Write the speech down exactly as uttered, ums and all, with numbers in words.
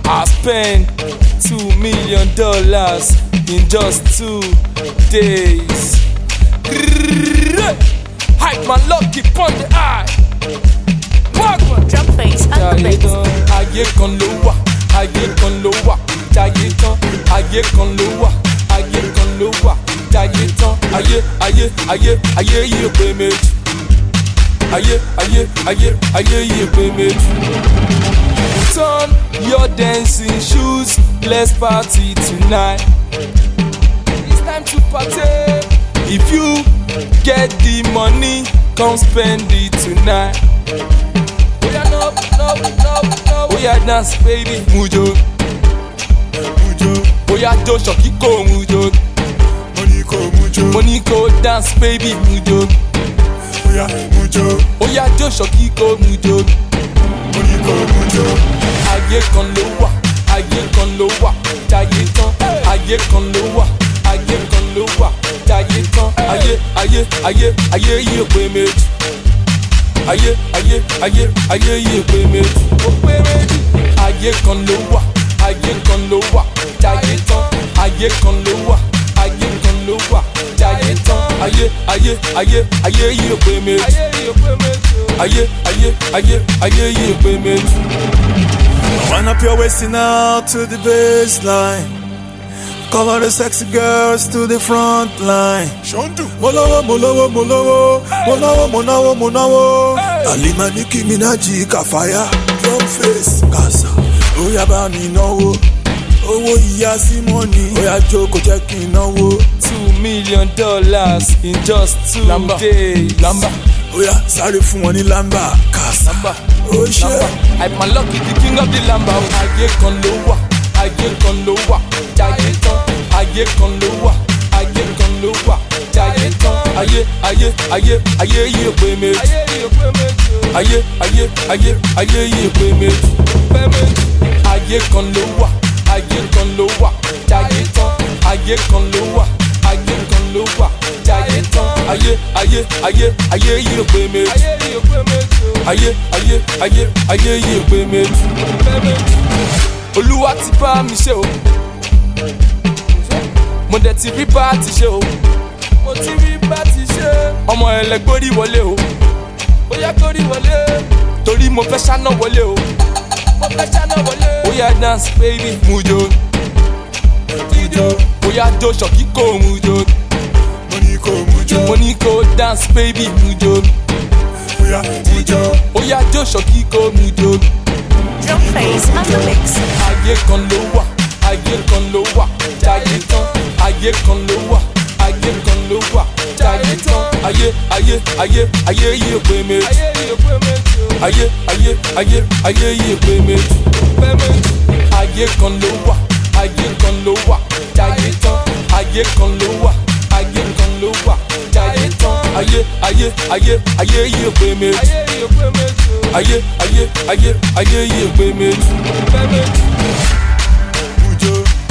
I spent two million dollars in just two days. Hype my lucky on the eye. Drum face and the Jayé bass. tán, ayé kan ló wà, ayé kan ló wà. Jayé tán, ayé kan ló wà, ayé kan ló wà. Jayé tán, ayé, ayé, ayé, ayé yìí pé méjì. Ayé, ayé, ayé, ayé yìí pé méjì. Put on your dancing shoes, let's party tonight. It's time to party. If you get the money, come spend it tonight. Oh yeah, no, no, no, no. Oh yeah, dance, baby, mujo, mujo. Oh yeah, do shokiko, mujo. Moniko mujo, Moniko, dance, baby, mujo. oya mujo, Oh yeah, do shokiko, mujo. moniko mujo, Ayé kan ló wà, ayé kan ló wà. Jayé tán, ayé kan ló wà, ayé kan ló wà. Jayé tán, ayé, ayé, ayé, ayé yìí pé méjì. Ayé, ayé, ayé, ayé yìí pé méjì. Ó pé méjì. Ayé kan ló wà, ayé kan ló wà. Jayé tán, ayé kan ló wà, ayé kan ló wà. Jayé tán, ayé, ayé, ayé, ayé yìí pé méjì. Ayé, ayé, ayé, ayé yìí pé méjì. wind up your waist now to the baseline. Cover the sexy girls to the front line. Molowo, molowo, molowo, molowo, monawo, monawo. Alima Nicki Minaj Kafaya, drum face, kasa. Oya bá mi náwó, owó ìyá sí money. Oya jókòó jẹ́ kí n náwó. Two million dollars in just two Lamba, days. lamba. Oya sáré fún wọn ní lamba, kasa. Lamba, Oh shit. lamba. I'm a lucky, the king of the lamba. Ayé kan ló wà, ayé kan ló wà. Jayé tán, ayé kan ló wà, ayé kan ló wà. Jayé tán, ayé, ayé, ayé, ayé yìí pé méjì. Ayé, ayé, ayé, ayé yìí pé méjì. Ayé kan ló wà, ayé kan ló wà. Jayé tán, ayé kan ló wà, ayé kan ló wà. Jayé tán, ayé, ayé, ayé, ayé yìí pé méjì. Ayé, ayé, ayé, ayé yìí pé méjì. Olúwa ti bá mi ṣe o, mo dẹ̀ ti rí bá ti ṣe o, mo ti rí bá ti ṣe. Ọmọ ẹlẹgbórí wọlé o, bóyá gbórí wọlé, torí mo fẹ́ ṣáná wọlé o, mo fẹ́ ṣáná wọlé. Bóyá dance baby mujo, mujo. Bóyá jó ṣọ̀kíkò mujo, Moniko mujo, mo ní kó dance baby mujo. oya mujo, Bóyá jó ṣọ̀kíkò mujo. Drum face and the mix. Ayé kan ló wà, ayé kan ló wà. Jayé tán, ayé kan ló wà, ayé kan ló wà. Jayé tán, ayé, ayé, ayé, ayé yìí pé méjì. Ayé, ayé, ayé, ayé yìí pé méjì. Ayé kan ló wà, ayé kan ló wà. Jayé tán, ayé kan ló wà, ayé kan ló wà. Jayé tán, ayé, ayé, ayé, ayé yìí pé méjì. Ayé, ayé, ayé, ayé yìí pé méjì. mujo.